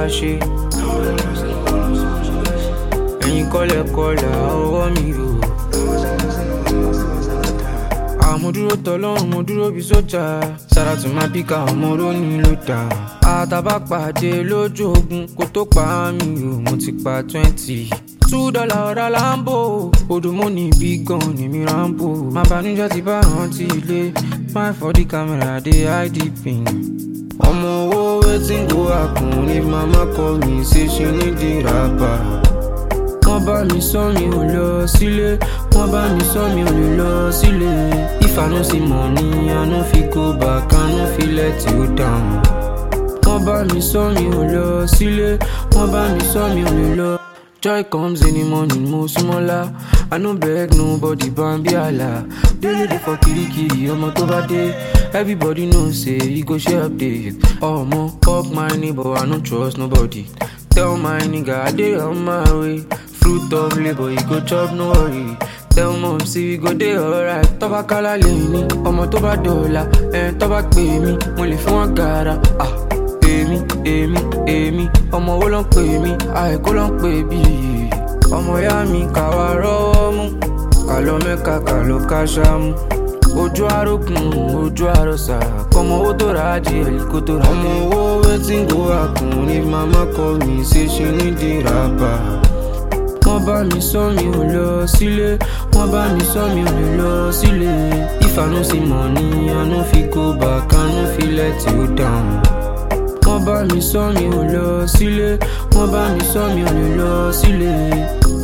ṣe. Ẹ̀yin kọ́lẹ̀kọ́lẹ̀ ọwọ́ mi o. Mo dúró tọ́lọ́run, mo dúró bí sójà. Sára tún máa bí ká ọmọ rónì ló dà. Àtàbà pàdé lójú ogun kó tó pa mí o, mo ti pa 20. $2 ọ̀rá Lambo, odòmó ní bí gan ni mi Rambo. Má banújẹ́ ti bá rántí ilé, smile for the camera dey hide the pain. Ọmọ owó wetin go happen if mama call me say she need the rapper. Wọ́n bá mi sọ mi ò lọ sílé, wọ́n bá mi sọ mi ò lè lọ sílé. If I no see money, I no fit go back, I no fit let you down. Wọ́n bá mi sọ mi ò lọ sílé, wọ́n bá mi sọ mi ò lè lọ. Joy comes in the morning, mo súnmọ́lá. I no beg nobody, Bambi Allah. Daily dey for kirikiri, ọmọ tó bá dé. Everybody know say he go share update. Ọmọ fuck my neighbor, I no trust nobody. Tell my nigga I dey on my way. Fruit of labor, he go chop, no worry. Tell mom see we go dey alright. Tó bá kálá lẹ́yìn ní ọmọ tó bá dọ̀la. Tó bá pè mí, mo lè fún wọn gàrà. Èmi, ọmọ wo ló ń pè mí? Àìkú ló ń pè bí. Ọmọ ìyá mi ká wá rọ́wọ́ mú. Ká lọ Mẹ́kà, ká lọ Káṣámú. Ojú àròkùn, ojú àròsà. Kọ́mọ owó tó ra díẹ̀ kó tó ra. Ọmọ owó wetin go happen if mama call me say she need the rapper. Wọ́n bá mi sọ mi ò lọ sílé, wọ́n bá mi sọ mi ò lè lọ sílé. If I no see money, I no fit go back, I no fit let you down. Wọ́n bá mi sọ mi ò lọ sílé, wọ́n bá mi sọ mi ò lè lọ sílé.